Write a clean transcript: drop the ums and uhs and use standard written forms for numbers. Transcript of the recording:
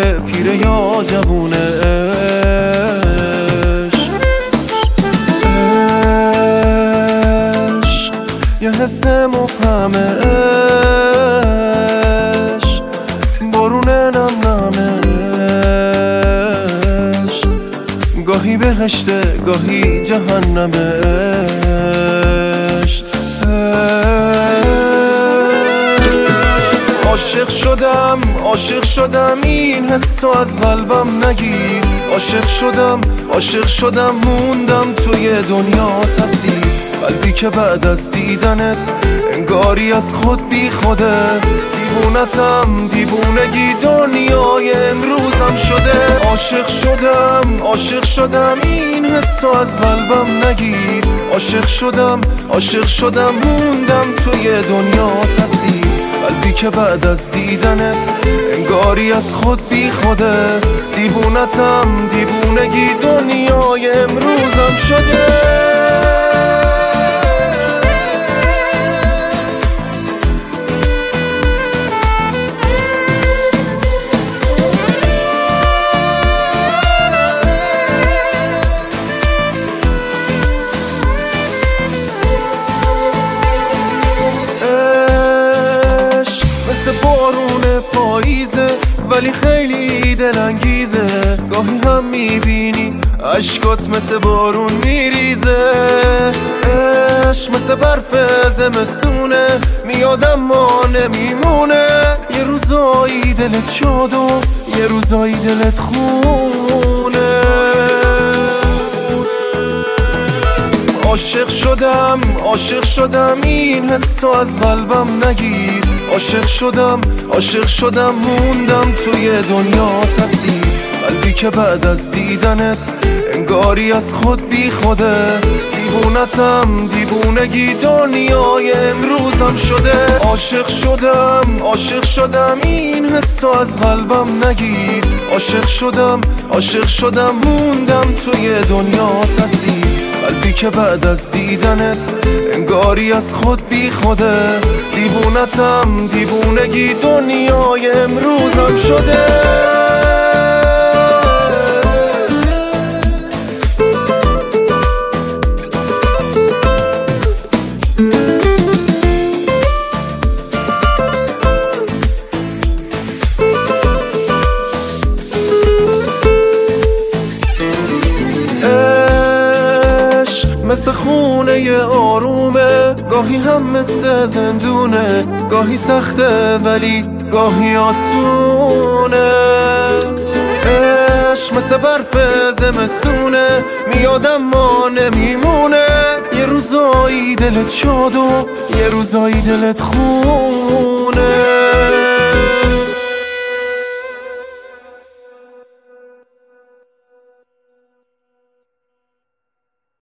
پیره یا جوونه. عشق یه حس مبهمه، عشق بارونه نم نمش، گاهی بهشته گاهی جهنمه. عاشق شدم این حسو از قلبم نگیر. عاشق شدم موندم توی دنیا هستی. قلبی که بعد از دیدنت انگاری از خود بی خوده. دیوونتم دیوونگی دنیای امروزم شده. عاشق شدم این حسو از قلبم نگیر. عاشق شدم موندم توی دنیا هستی. قلبی که بعد از دیدنت انگاری از خود بی خوده. دیوونتم دیوونگی دنیای امروزم شده. مثل بارون پاییزه ولی خیلی دلانگیزه. گاهی هم میبینی عشقات مثل بارون میریزه. عشق مثل برف زمستونه، میاد اما نمیمونه. یه روزایی دلت شاد و یه روزایی دلت خونه. عاشق شدم این حسو از قلبم نگیر. عاشق شدم موندم توی دنیا هستی. قلبی که بعد از دیدنت انگاری از خود بی خوده. دیوونتم دیوونگی دنیای امروزم شده. عاشق شدم این حسو از قلبم نگیر. عاشق شدم موندم توی دنیا هستی. قلبی که بعد از دیدنت انگاری از خود بی خوده. دیوونتم دیوونگی دنیای امروزم شده. مثل خونه آرومه، گاهی هم مثل زندونه. گاهی سخته ولی گاهی آسونه. عشق مثل برف زمستونه، میاد اما نمیمونه. یه روزایی دلت شاد و یه روزایی دلت خونه.